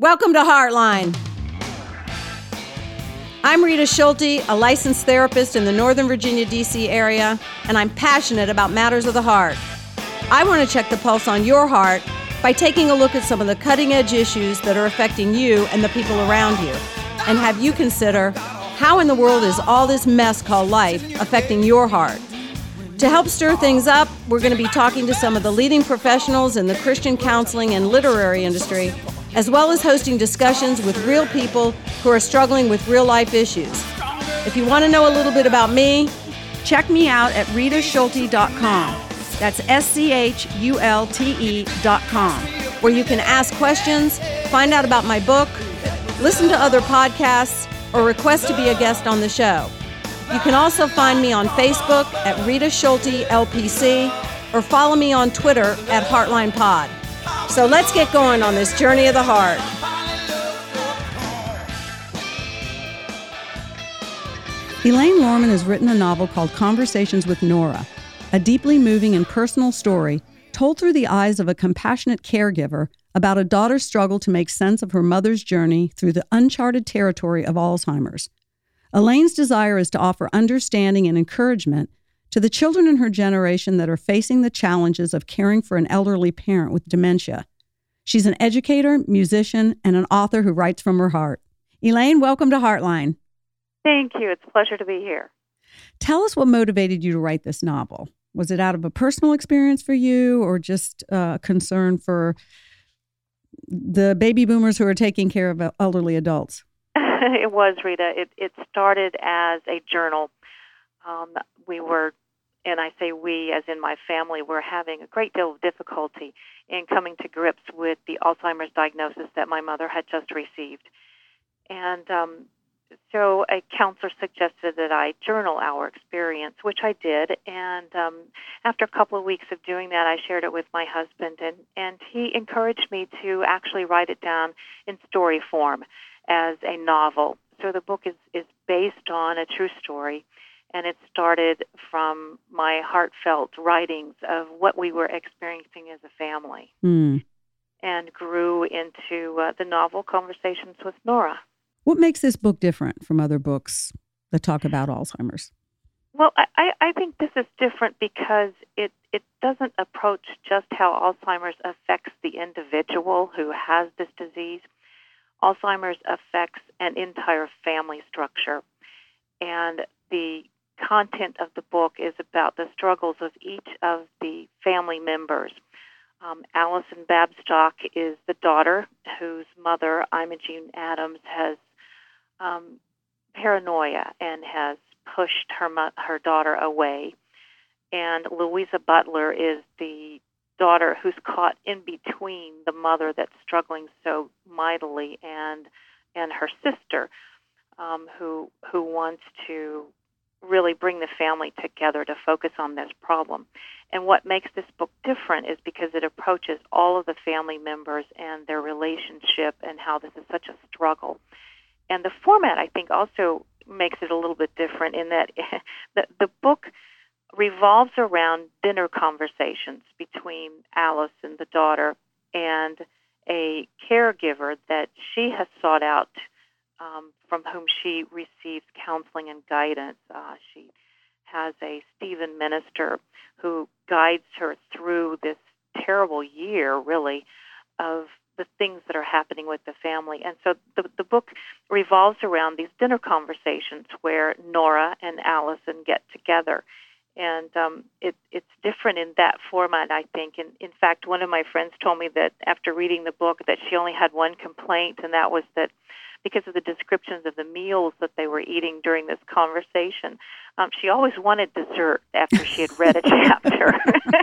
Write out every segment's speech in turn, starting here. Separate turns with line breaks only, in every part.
Welcome to Heartline. I'm Rita Schulte, a licensed therapist in the Northern Virginia, D.C. area, and I'm passionate about matters of the heart. I want to check the pulse on your heart by taking a look at some of the cutting-edge issues that are affecting you and the people around you, and have you consider, how in the world is all this mess called life affecting your heart? To help stir things up, we're going to be talking to some of the leading professionals in the Christian counseling and literary industry, as well as hosting discussions with real people who are struggling with real-life issues. If you want to know a little bit about me, check me out at ritaschulte.com. That's SCHULTE.com, where you can ask questions, find out about my book, listen to other podcasts, or request to be a guest on the show. You can also find me on Facebook at Rita Schulte LPC, or follow me on Twitter at Heartline Pod. So let's get going on this journey of the heart. Elaine Lorman has written a novel called Conversations with Nora, a deeply moving and personal story told through the eyes of a compassionate caregiver about a daughter's struggle to make sense of her mother's journey through the uncharted territory of Alzheimer's. Elaine's desire is to offer understanding and encouragement to the children in her generation that are facing the challenges of caring for an elderly parent with dementia. She's an educator, musician, and an author who writes from her heart. Elaine, welcome to Heartline.
Thank you. It's a pleasure to be here.
Tell us what motivated you to write this novel. Was it out of a personal experience for you, or just concern for the baby boomers who are taking care of elderly adults?
It was, Rita. It started as a journal. We were, and I say we as in my family, were having a great deal of difficulty in coming to grips with the Alzheimer's diagnosis that my mother had just received. And so a counselor suggested that I journal our experience, which I did. And after a couple of weeks of doing that, I shared it with my husband, and he encouraged me to actually write it down in story form as a novel. So the book is based on a true story, and it started from my heartfelt writings of what we were experiencing as a family, and grew into the novel Conversations with Nora.
What makes this book different from other books that talk about Alzheimer's?
Well, I think this is different because it doesn't approach just how Alzheimer's affects the individual who has this disease. Alzheimer's affects an entire family structure, and the content of the book is about the struggles of each of the family members. Allison Babstock is the daughter whose mother, Imogene Adams, has paranoia and has pushed her daughter away. And Louisa Butler is the daughter who's caught in between the mother that's struggling so mightily and her sister, who wants to really bring the family together to focus on this problem. And what makes this book different is because it approaches all of the family members and their relationship and how this is such a struggle. And the format, I think, also makes it a little bit different in that the book revolves around dinner conversations between Allison, the daughter, and a caregiver that she has sought out, from whom she receives counseling and guidance. She has a Stephen minister who guides her through this terrible year, really, of the things that are happening with the family. And so the book revolves around these dinner conversations where Nora and Allison get together. And it's different in that format, I think. And in fact, one of my friends told me that after reading the book that she only had one complaint, and that was that because of the descriptions of the meals that they were eating during this conversation, she always wanted dessert after she had read a chapter.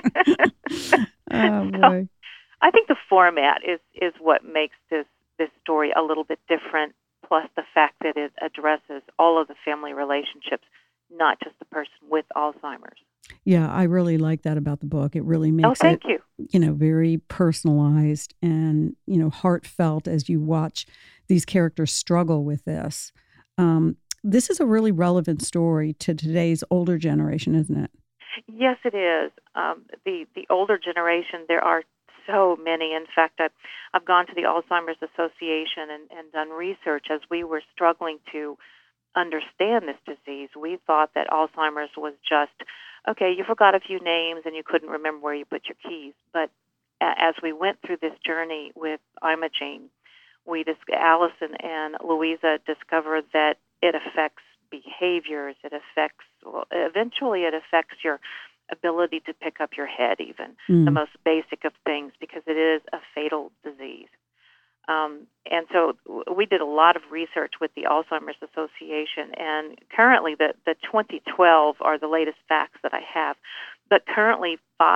Oh, boy.
So I think the format is what makes this story a little bit different, plus the fact that it addresses all of the family relationships, not just the person with Alzheimer's.
Yeah, I really like that about the book. It really makes
thank you.
Very personalized and, heartfelt as you watch these characters struggle with this. This is a really relevant story to today's older generation, isn't it?
Yes, it is. The older generation, there are so many. In fact, I've gone to the Alzheimer's Association and done research as we were struggling to understand this disease. We thought that Alzheimer's was just, okay, you forgot a few names and you couldn't remember where you put your keys. But as we went through this journey with Imogene, Allison and Louisa discovered that it affects behaviors. Eventually it affects your ability to pick up your head, even the most basic of things, because it is a fatal disease. And so we did a lot of research with the Alzheimer's Association, and currently the 2012 are the latest facts that I have, but currently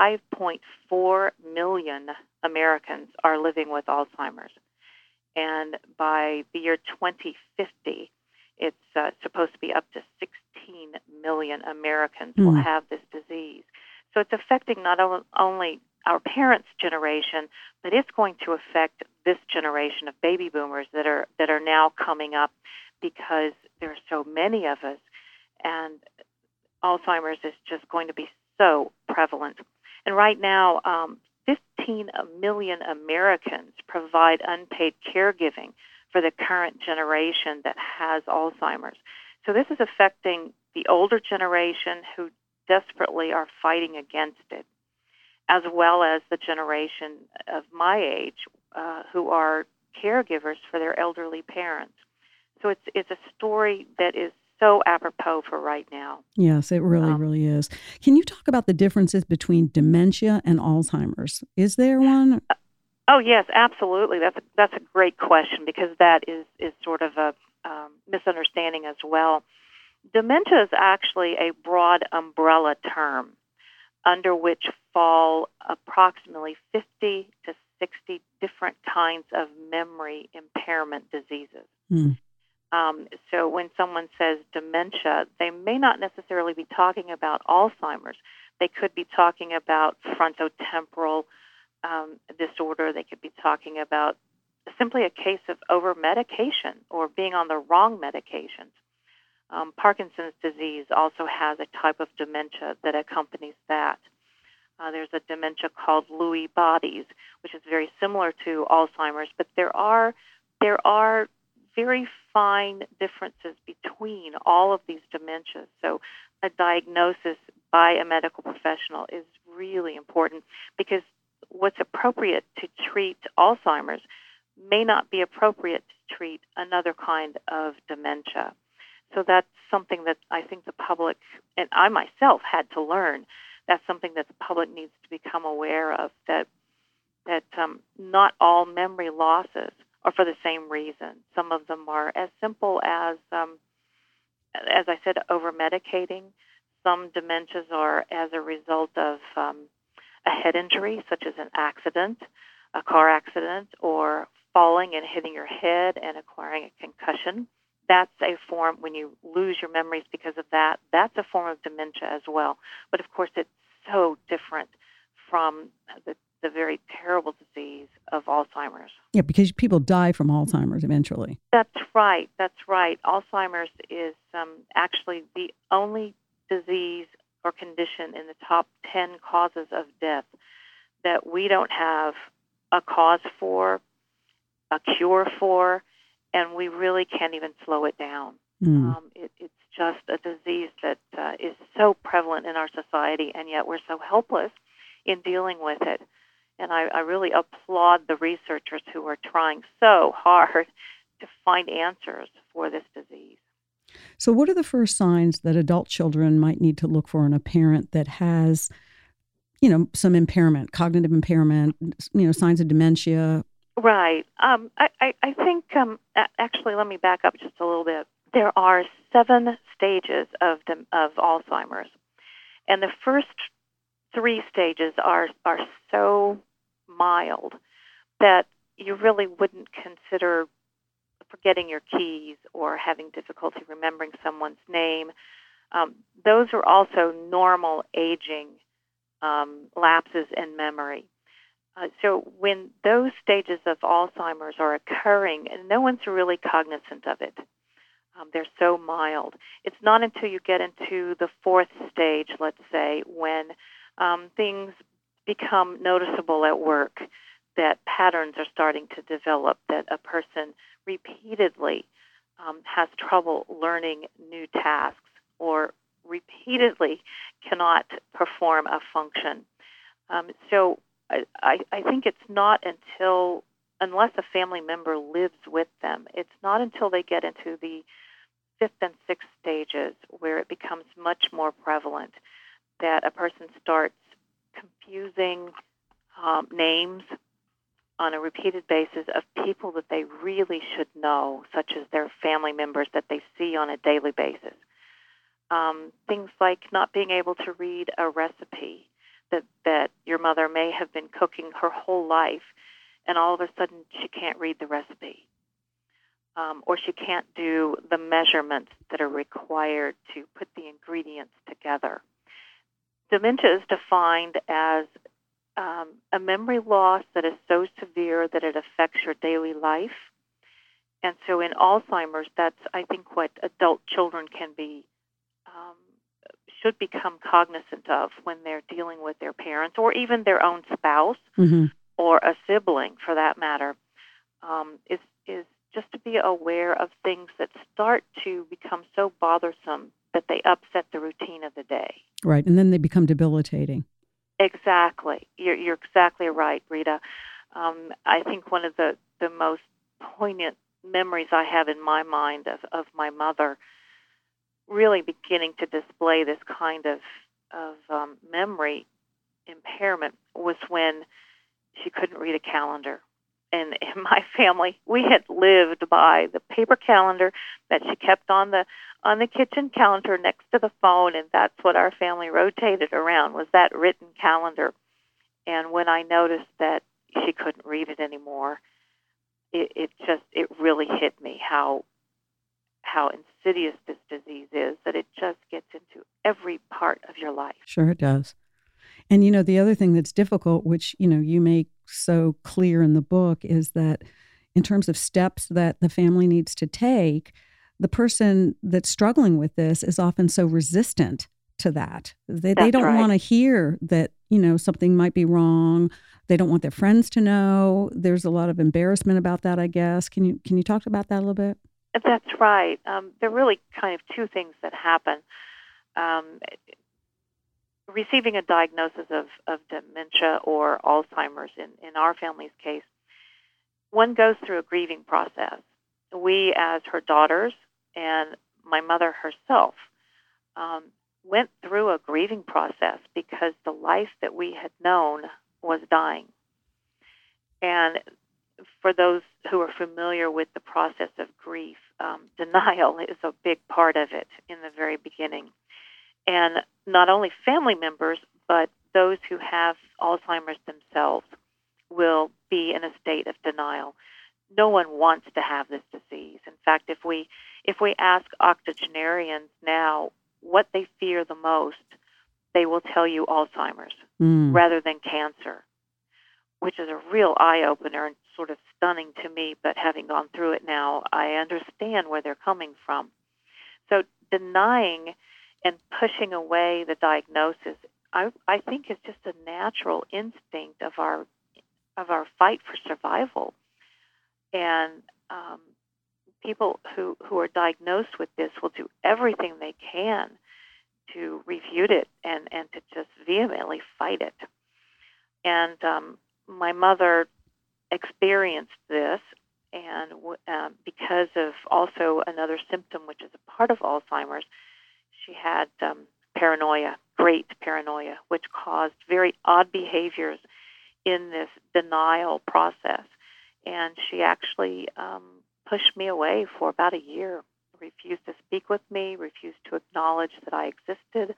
5.4 million Americans are living with Alzheimer's. And by the year 2050, it's supposed to be up to 16 million Americans will have this disease. So it's affecting not only our parents' generation, but it's going to affect this generation of baby boomers that are now coming up, because there are so many of us, and Alzheimer's is just going to be so prevalent. And right now, 15 million Americans provide unpaid caregiving for the current generation that has Alzheimer's. So this is affecting the older generation who desperately are fighting against it, as well as the generation of my age who are caregivers for their elderly parents. So it's a story that is so apropos for right now.
Yes, it really is. Can you talk about the differences between dementia and Alzheimer's? Is there one?
Oh, yes, absolutely. That's a great question, because that is sort of a misunderstanding as well. Dementia is actually a broad umbrella term under which fall approximately 50 to 60 different kinds of memory impairment diseases. So when someone says dementia, they may not necessarily be talking about Alzheimer's. They could be talking about frontotemporal disorder. They could be talking about simply a case of over-medication or being on the wrong medications. Parkinson's disease also has a type of dementia that accompanies that. There's a dementia called Lewy bodies, which is very similar to Alzheimer's, but there are very fine differences between all of these dementias. So a diagnosis by a medical professional is really important, because what's appropriate to treat Alzheimer's may not be appropriate to treat another kind of dementia. So that's something that I think the public, and I myself had to learn, that's something that the public needs to become aware of, that not all memory losses are for the same reason. Some of them are as simple as I said, over-medicating. Some dementias are as a result of a head injury, such as an accident, a car accident, or falling and hitting your head and acquiring a concussion. That's a form, when you lose your memories because of that, that's a form of dementia as well. But of course, it's so different from the very terrible disease of Alzheimer's.
Yeah, because people die from Alzheimer's eventually.
That's right. Alzheimer's is actually the only disease or condition in the top 10 causes of death that we don't have a cause for, a cure for, and we really can't even slow it down. It's just a disease that is so prevalent in our society, and yet we're so helpless in dealing with it. And I really applaud the researchers who are trying so hard to find answers for this disease.
So what are the first signs that adult children might need to look for in a parent that has, some impairment, cognitive impairment, signs of dementia?
Right. I think, actually, let me back up just a little bit. There are 7 stages of Alzheimer's, and the first 3 stages are so mild that you really wouldn't consider forgetting your keys or having difficulty remembering someone's name. Those are also normal aging lapses in memory. So when those stages of Alzheimer's are occurring, and no one's really cognizant of it, they're so mild. It's not until you get into the 4th stage, let's say, when things become noticeable at work, that patterns are starting to develop, that a person repeatedly has trouble learning new tasks or repeatedly cannot perform a function. So I think it's not unless a family member lives with them, it's not until they get into the 5th and 6th stages where it becomes much more prevalent that a person starts confusing names on a repeated basis of people that they really should know, such as their family members that they see on a daily basis. Things like not being able to read a recipe that your mother may have been cooking her whole life, and all of a sudden she can't read the recipe. Or she can't do the measurements that are required to put the ingredients together. Dementia is defined as a memory loss that is so severe that it affects your daily life. And so in Alzheimer's, that's, I think, what adult children should become cognizant of when they're dealing with their parents or even their own spouse or a sibling, for that matter, is just to be aware of things that start to become so bothersome that they upset the routine of the day.
Right, and then they become debilitating.
Exactly. You're exactly right, Rita. I think one of the most poignant memories I have in my mind of my mother really beginning to display this kind of memory impairment was when she couldn't read a calendar. And in my family, we had lived by the paper calendar that she kept on the kitchen counter next to the phone, and that's what our family rotated around, was that written calendar. And when I noticed that she couldn't read it anymore, it really hit me how insidious this disease is, that it just gets into every part of your life.
Sure it does. And, the other thing that's difficult, which, you make so clear in the book, is that in terms of steps that the family needs to take, the person that's struggling with this is often so resistant to that. They don't want to hear that, something might be wrong. They don't want their friends to know. There's a lot of embarrassment about that, I guess. Can you talk about that a little bit?
That's right. There are really kind of two things that happen. Receiving a diagnosis of dementia or Alzheimer's, in our family's case, one goes through a grieving process. We, as her daughters, and my mother herself, went through a grieving process because the life that we had known was dying. And for those who are familiar with the process of grief, denial is a big part of it in the very beginning. And not only family members, but those who have Alzheimer's themselves will be in a state of denial. No one wants to have this disease. In fact, if we ask octogenarians now what they fear the most, they will tell you Alzheimer's rather than cancer, which is a real eye-opener and sort of stunning to me, but having gone through it now, I understand where they're coming from. So denying and pushing away the diagnosis, I think, is just a natural instinct of our fight for survival. And people who are diagnosed with this will do everything they can to refute it and to just vehemently fight it. And my mother experienced this, and because of also another symptom, which is a part of Alzheimer's, she had paranoia, great paranoia, which caused very odd behaviors in this denial process. And she actually pushed me away for about a year, refused to speak with me, refused to acknowledge that I existed.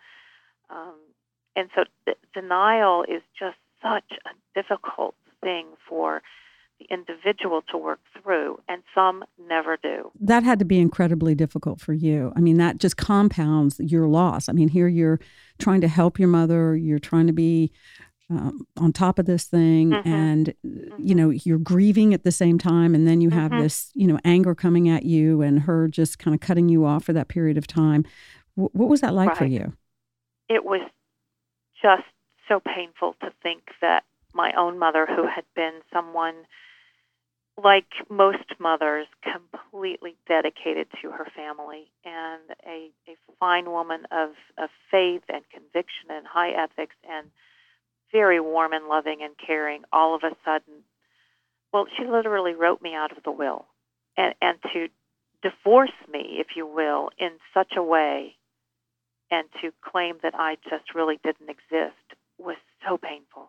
And so denial is just such a difficult thing for the individual to work through, and some never do.
That had to be incredibly difficult for you. I mean, that just compounds your loss. I mean, here you're trying to help your mother, you're trying to be on top of this thing, and, you're grieving at the same time, and then you have this, anger coming at you and her just kind of cutting you off for that period of time. What was that like for you?
It was just so painful to think that my own mother, who had been someone like most mothers, completely dedicated to her family and a fine woman of faith and conviction and high ethics and very warm and loving and caring, all of a sudden, well, she literally wrote me out of the will. And to divorce me, if you will, in such a way and to claim that I just really didn't exist was so painful.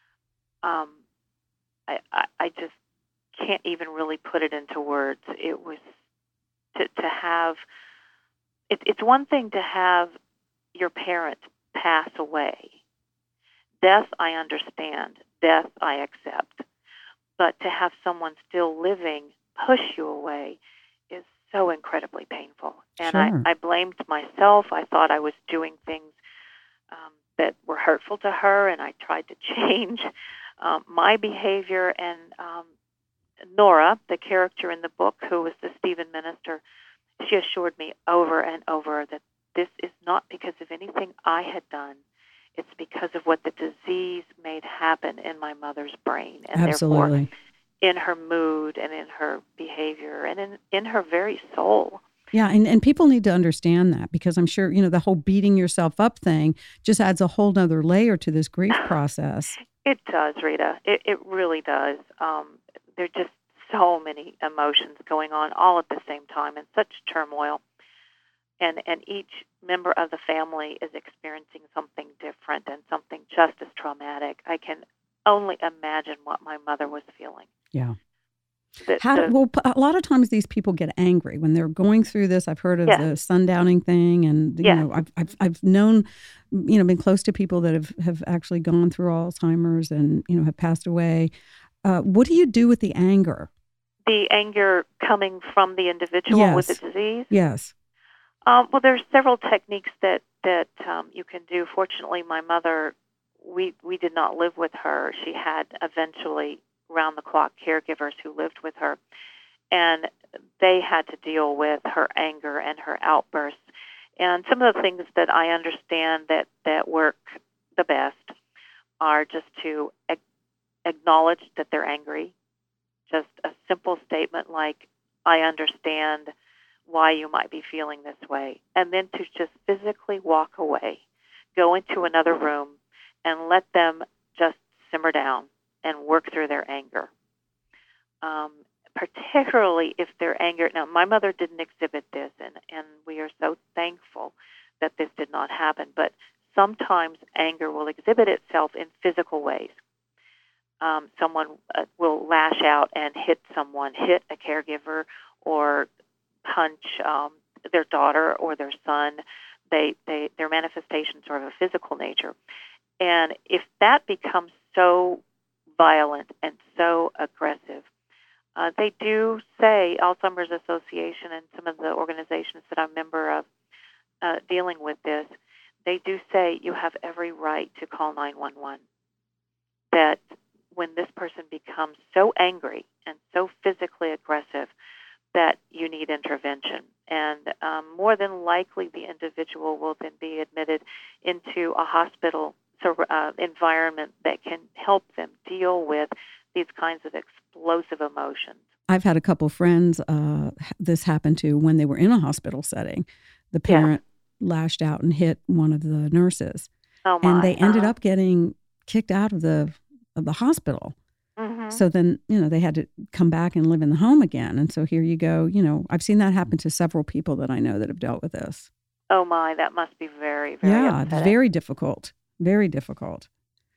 I just can't even really put it into words. It was to have, it's one thing to have your parent pass away. Death, I understand. Death, I accept. But to have someone still living push you away is so incredibly painful. And
Sure.
I blamed myself. I thought I was doing things that were hurtful to her, and I tried to change my behavior. And Nora, the character in the book, who was the Stephen minister, she assured me over and over that this is not because of anything I had done. It's because of what the disease made happen in my mother's brain, and
Absolutely.
therefore in her mood and in her behavior and in her very soul.
Yeah, and people need to understand that, because I'm sure, the whole beating yourself up thing just adds a whole nother layer to this grief process.
It does, Rita. It really does. There are just so many emotions going on all at the same time and such turmoil. And each member of the family is experiencing something different and something just as traumatic. I can only imagine what my mother was feeling.
Yeah. Well, a lot of times these people get angry when they're going through this. I've heard of the sundowning thing, and I've known, been close to people that have actually gone through Alzheimer's and have passed away. What do you do with the anger?
The anger coming from the individual with the disease?
Yes.
Well, there's several techniques that you can do. Fortunately, my mother, we did not live with her. She had eventually round-the-clock caregivers who lived with her, and they had to deal with her anger and her outbursts. And some of the things that I understand that work the best are just to acknowledge that they're angry, just a simple statement like, I understand why you might be feeling this way, and then to just physically walk away, go into another room, and let them just simmer down and work through their anger. Particularly if they're angry. Now, my mother didn't exhibit this, and we are so thankful that this did not happen, but sometimes anger will exhibit itself in physical ways. Someone will lash out and hit a caregiver, or punch their daughter or their son. Their manifestations are of a physical nature. And if that becomes so violent and so aggressive, they do say, Alzheimer's Association and some of the organizations that I'm a member of dealing with this, they do say you have every right to call 911. That when this person becomes so angry and so physically aggressive that you need intervention. And more than likely the individual will then be admitted into a hospital environment that can help them deal with these kinds of explosive emotions.
I've had a couple friends this happened to when they were in a hospital setting. The parent lashed out and hit one of the nurses.
Oh my.
And they ended up getting kicked out of the hospital.
Mm-hmm.
So then, they had to come back and live in the home again. And so here you go. I've seen that happen to several people that I know that have dealt with this.
Oh my, that must be very, very upsetting.
It's very difficult. Very difficult.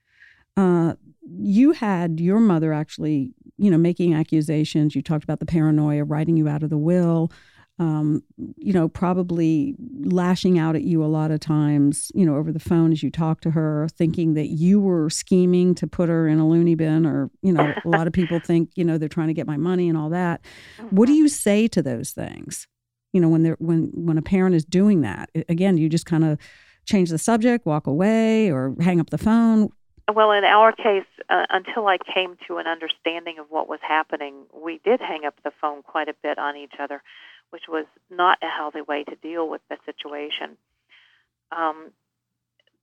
You had your mother actually, making accusations. You talked about the paranoia, writing you out of the will, probably lashing out at you a lot of times, over the phone as you talk to her, thinking that you were scheming to put her in a loony bin, or, a lot of people think, they're trying to get my money and all that. Mm-hmm. What do you say to those things? When a parent is doing that, again, you just kind of change the subject, walk away, or hang up the phone?
Well, in our case, until I came to an understanding of what was happening, we did hang up the phone quite a bit on each other, which was not a healthy way to deal with the situation.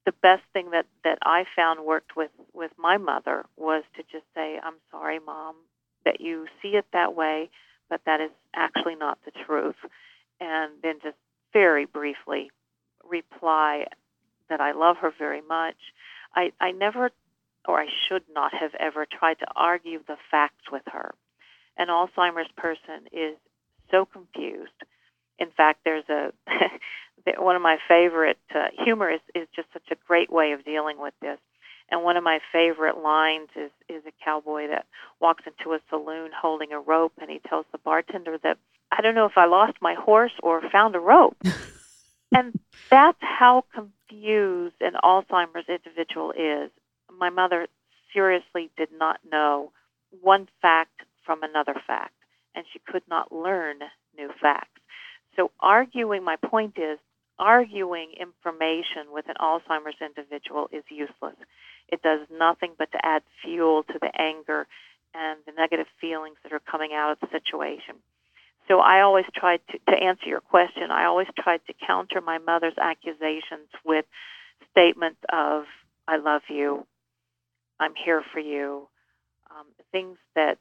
the best thing that I found worked with my mother was to just say, I'm sorry, Mom, that you see it that way, but that is actually not the truth. And then just very briefly reply that I love her very much. I never, or I should not have ever tried to argue the facts with her. An Alzheimer's person is so confused. In fact, there's one of my favorite, humor is just such a great way of dealing with this. And one of my favorite lines is a cowboy that walks into a saloon holding a rope, and he tells the bartender that, I don't know if I lost my horse or found a rope. And that's how confused an Alzheimer's individual is. My mother seriously did not know one fact from another fact, and she could not learn new facts. So my point is, arguing information with an Alzheimer's individual is useless. It does nothing but to add fuel to the anger and the negative feelings that are coming out of the situation. So I always tried to answer your question, I always tried to counter my mother's accusations with statements of, I love you, I'm here for you, things that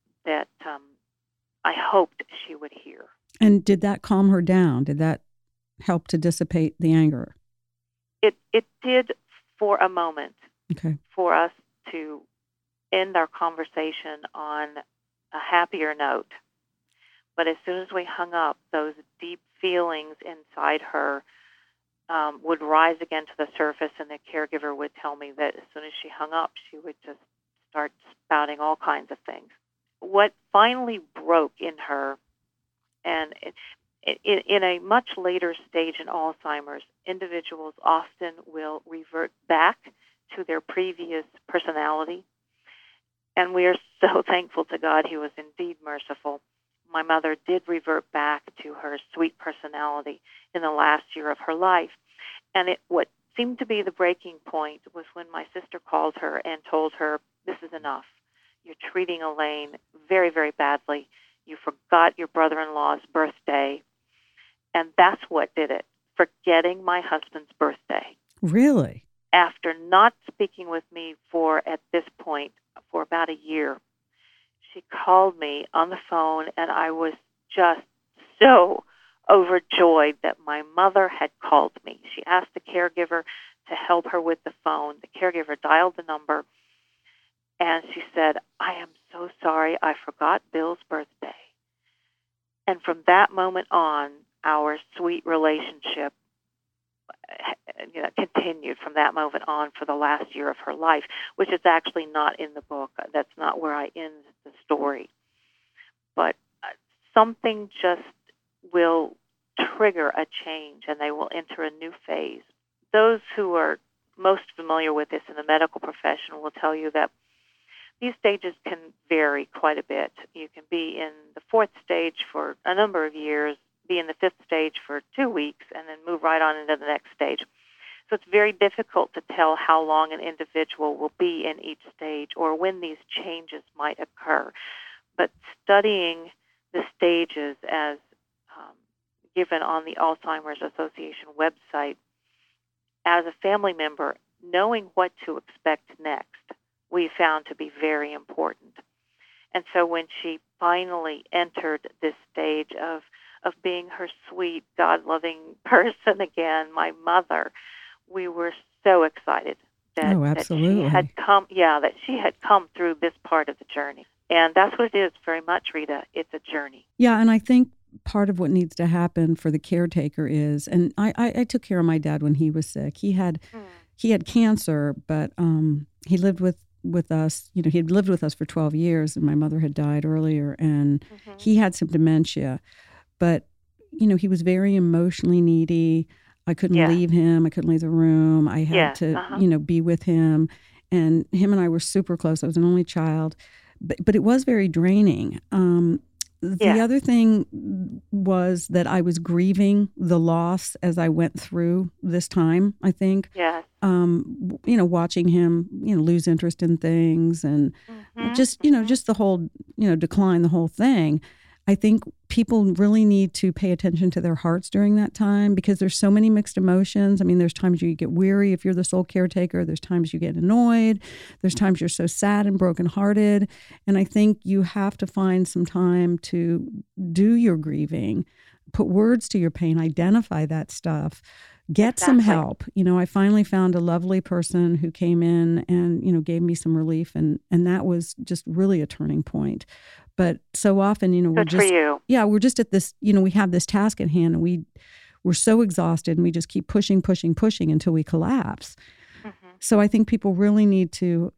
I hoped she would hear.
And did that calm her down? Did that help to dissipate the anger?
It did for a moment.
Okay.
For us to end our conversation on a happier note. But as soon as we hung up, those deep feelings inside her would rise again to the surface, and the caregiver would tell me that as soon as she hung up, she would just start spouting all kinds of things. What finally broke in her, and in a much later stage in Alzheimer's, individuals often will revert back to their previous personality. And we are so thankful to God he was indeed merciful. My mother did revert back to her sweet personality in the last year of her life. And what seemed to be the breaking point was when my sister called her and told her, this is enough. You're treating Elaine very, very badly. You forgot your brother-in-law's birthday. And that's what did it, forgetting my husband's birthday.
Really?
After not speaking with me at this point, for about a year, she called me on the phone, and I was just so overjoyed that my mother had called me. She asked the caregiver to help her with the phone. The caregiver dialed the number, and she said, I am so sorry, I forgot Bill's birthday. And from that moment on, our sweet relationship continued from that moment on for the last year of her life, which is actually not in the book. That's not where I end the story. But something just will trigger a change, and they will enter a new phase. Those who are most familiar with this in the medical profession will tell you that these stages can vary quite a bit. You can be in the fourth stage for a number of years, be in the fifth stage for 2 weeks, and then move right on into the next stage. So it's very difficult to tell how long an individual will be in each stage or when these changes might occur. But studying the stages as given on the Alzheimer's Association website, as a family member, knowing what to expect next, we found to be very important. And so when she finally entered this stage of being her sweet, God-loving person again, my mother, we were so excited that she had come through this part of the journey. And that's what it is very much, Rita. It's a journey.
Yeah, and I think part of what needs to happen for the caretaker is, and I took care of my dad when he was sick. He had cancer, but he lived with us. You know, he had lived with us for 12 years, and my mother had died earlier, and he had some dementia. But, you know, he was very emotionally needy. I couldn't leave him. I couldn't leave the room. I had to, be with him. And him and I were super close. I was an only child. But it was very draining. The other thing was that I was grieving the loss as I went through this time, I think.
Yes.
Watching him, lose interest in things and just the whole, decline, the whole thing. I think people really need to pay attention to their hearts during that time, because there's so many mixed emotions. I mean, there's times you get weary if you're the sole caretaker. There's times you get annoyed. There's times you're so sad and brokenhearted. And I think you have to find some time to do your grieving, put words to your pain, identify that stuff. Get some help. I finally found a lovely person who came in and, gave me some relief. And that was just really a turning point. But so often, we're just at this, we have this task at hand, and we're so exhausted, and we just keep pushing until we collapse. Mm-hmm. So I think people really need to,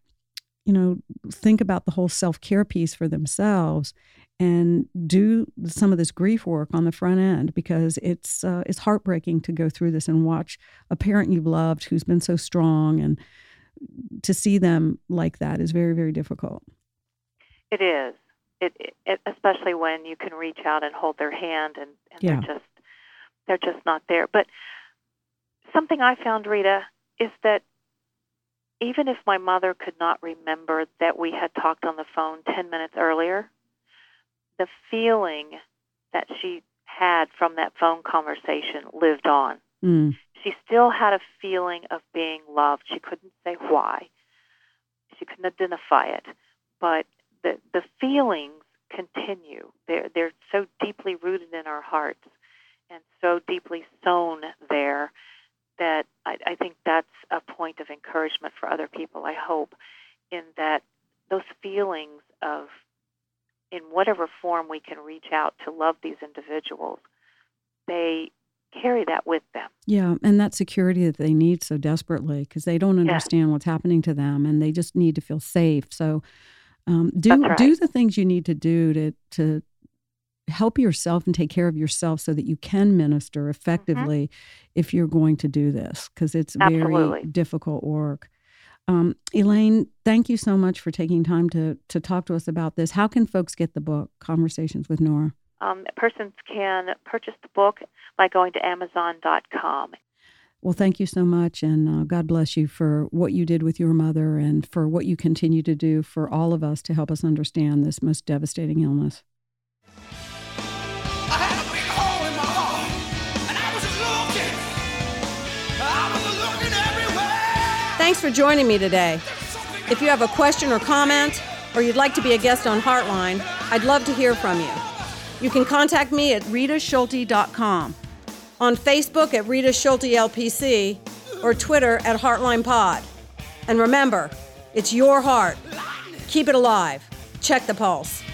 think about the whole self-care piece for themselves and do some of this grief work on the front end, because it's heartbreaking to go through this and watch a parent you've loved who's been so strong, and to see them like that is very, very difficult.
It is. It especially when you can reach out and hold their hand, and they're just not there. But something I found, Rita, is that even if my mother could not remember that we had talked on the phone 10 minutes earlier, the feeling that she had from that phone conversation lived on. Mm. She still had a feeling of being loved. She couldn't say why. She couldn't identify it. But the feelings continue. They're so deeply rooted in our hearts and so deeply sown there that I think that's a point of encouragement for other people, I hope, in that those feelings of, in whatever form we can reach out to love these individuals, they carry that with them.
Yeah, and that security that they need so desperately, because they don't understand what's happening to them, and they just need to feel safe. So do the things you need to do to help yourself and take care of yourself so that you can minister effectively if you're going to do this, because it's very difficult work. Elaine, thank you so much for taking time to talk to us about this. How can folks get the book, Conversations with Nora?
Persons can purchase the book by going to Amazon.com.
Well, thank you so much, and God bless you for what you did with your mother and for what you continue to do for all of us to help us understand this most devastating illness.
I had a big hole in my heart, and I was looking everywhere.
Thanks for joining me today. If you have a question or comment, or you'd like to be a guest on Heartline, I'd love to hear from you. You can contact me at ritaschulte.com, on Facebook at Rita Schulte LPC, or Twitter at Heartline Pod. And remember, it's your heart. Keep it alive. Check the pulse.